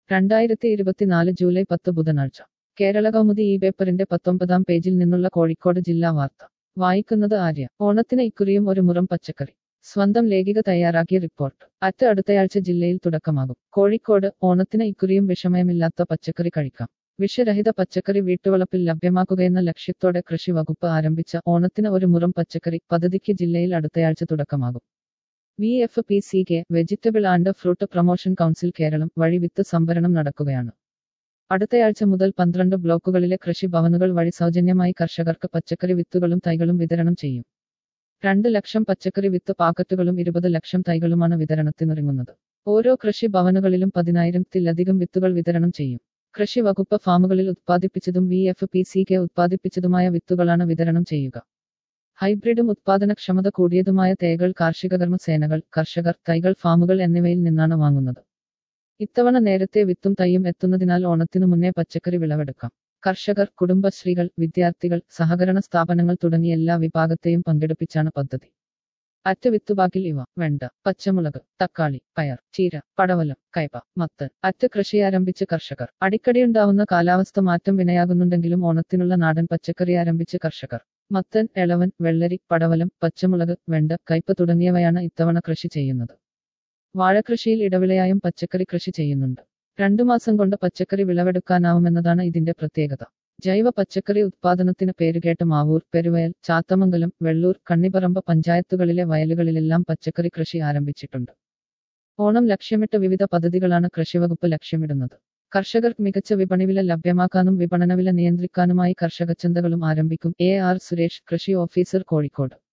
2024 July 10 ബുധനാഴ്ച കേരള കൗമുദി ഈ പേപ്പറിന്റെ 19-ാം പേജിൽ നിന്നുള്ള കോഴിക്കോട് ജില്ലാ വാർത്ത വായിക്കുന്നത് ആര്യ. ഓണത്തിന് ഇക്കുറിയും ഒരു മുറം പച്ചക്കറി. സ്വന്തം ലേഖിക തയ്യാറാക്കിയ റിപ്പോർട്ട്. അടുത്തയാഴ്ച ജില്ലയിൽ തുടക്കമാകും. കോഴിക്കോട്. ഓണത്തിന് ഇക്കുറിയും വിഷമയമില്ലാത്ത പച്ചക്കറി കഴിക്കാം. വിഷരഹിത പച്ചക്കറി വീട്ടുവളപ്പിൽ ലഭ്യമാക്കുകയെന്ന ലക്ഷ്യത്തോടെ കൃഷി വകുപ്പ് ആരംഭിച്ച ഓണത്തിന് ഒരു മുറം പച്ചക്കറി പദ്ധതിക്ക് ജില്ലയിൽ അടുത്തയാഴ്ച തുടക്കമാകും. VFPCK vegetable and fruit promotion council Keralam വഴി വിത്ത് സംഭരണം നടക്കുകയാണ്. അടുത്തയാഴ്ച മുതൽ 12 ബ്ലോക്കുകളിലെ കൃഷി ഭവനുകൾ വഴി സൗജന്യമായി കർഷകർക്ക് പച്ചക്കറി വിത്തുകളും തൈകളും വിതരണം ചെയ്യും. 2 ലക്ഷം പച്ചക്കറി വിത്ത് പാക്കറ്റുകളും 20 ലക്ഷം തൈകളുമാണ് വിതരണത്തിനൊരുങ്ങുന്നത്. ഓരോ കൃഷി ഭവനുകളിലും 10,000-ത്തിലധികം വിത്തുകൾ വിതരണം ചെയ്യും. കൃഷി വകുപ്പ് ഫാമുകളിൽ ഉത്പാദിപ്പിച്ചതും VFPCK ഉത്പാദിപ്പിച്ചതുമായ വിത്തുകളാണ് വിതരണം ചെയ്യുക. ഹൈബ്രിഡും ഉത്പാദനക്ഷമത കൂടിയതുമായ തൈകൾ കാർഷിക കർമ്മസേനകൾ, കർഷകർ, തൈകൾ ഫാമുകൾ എന്നിവയിൽ നിന്നാണ് വാങ്ങുന്നത്. ഇത്തവണ നേരത്തെ വിത്തും തൈയും എത്തുന്നതിനാൽ ഓണത്തിനു മുന്നേ പച്ചക്കറി വിളവെടുക്കാം. കർഷകർ, കുടുംബശ്രീകൾ, വിദ്യാർത്ഥികൾ, സഹകരണ സ്ഥാപനങ്ങൾ തുടങ്ങി എല്ലാ വിഭാഗത്തെയും പങ്കെടുപ്പിച്ചാണ് പദ്ധതി. വിത്തുപാക്കിൽ ഇവ: വെണ്ട, പച്ചമുളക്, തക്കാളി, പയർ, ചീര, പടവലം, കയ്പ, മത്തൻ. കൃഷി ആരംഭിച്ച് കർഷകർ. അടിക്കടിയുണ്ടാവുന്ന കാലാവസ്ഥ മാറ്റം വിനയാകുന്നുണ്ടെങ്കിലും ഓണത്തിനുള്ള നാടൻ പച്ചക്കറി ആരംഭിച്ച് കർഷകർ. മത്തൻ, എളവൻ, വെള്ളരി, പടവലം, പച്ചമുളക്, വെണ്ട, കയ്പ തുടങ്ങിയവയാണ് ഇത്തവണ കൃഷി ചെയ്യുന്നത്. വാഴകൃഷിയിൽ ഇടവിളയായും പച്ചക്കറി കൃഷി ചെയ്യുന്നുണ്ട്. 2 മാസം കൊണ്ട് പച്ചക്കറി വിളവെടുക്കാനാവുമെന്നതാണ് ഇതിന്റെ പ്രത്യേകത. ജൈവ പച്ചക്കറി ഉത്പാദനത്തിന് പേരുകേട്ട മാവൂർ, പെരുവയൽ, ചാത്തമംഗലം, വെള്ളൂർ, കണ്ണിപ്പറമ്പ് പഞ്ചായത്തുകളിലെ വയലുകളിലെല്ലാം പച്ചക്കറി കൃഷി ആരംഭിച്ചിട്ടുണ്ട്. ഓണം ലക്ഷ്യമിട്ട് വിവിധ പദ്ധതികളാണ് കൃഷിവകുപ്പ് ലക്ഷ്യമിടുന്നത്. കർഷകർക്ക് മികച്ച വിപണിവില ലഭ്യമാക്കാനും വിപണനവില നിയന്ത്രിക്കാനുമായി കർഷകച്ചന്തകളും ആരംഭിക്കും. AR സുരേഷ്, കൃഷി ഓഫീസർ, കോഴിക്കോട്.